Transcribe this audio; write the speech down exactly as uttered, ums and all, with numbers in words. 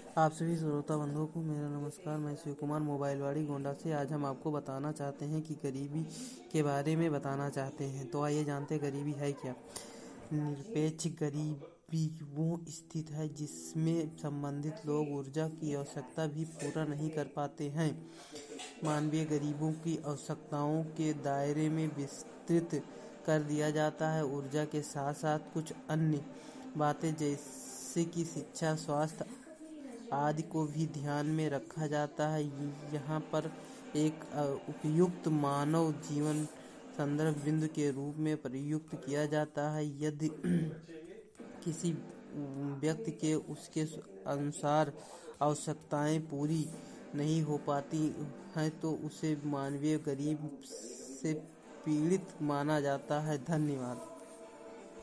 आप सभी श्रोता बंधुओं को मेरा नमस्कार। मैं शिव कुमार मोबाइलवाड़ी गोंडा से। आज हम आपको बताना चाहते हैं कि गरीबी के बारे में बताना चाहते हैं। तो आइए जानते हैं गरीबी है क्या। निरपेक्ष गरीबी वो स्थिति है जिसमें संबंधित लोग ऊर्जा की आवश्यकता भी पूरा नहीं कर पाते हैं। मानवीय गरीबों की आवश्यकताओं के दायरे में विस्तृत कर दिया जाता है। ऊर्जा के साथ साथ कुछ अन्य बातें जैसे कि शिक्षा, स्वास्थ्य आदि को भी ध्यान में रखा जाता है। यहाँ पर एक उपयुक्त मानव जीवन संदर्भ बिंदु के रूप में प्रयुक्त किया जाता है। यदि किसी व्यक्ति के उसके अनुसार आवश्यकताएं पूरी नहीं हो पाती हैं तो उसे मानवीय गरीब से पीड़ित माना जाता है। धन्यवाद।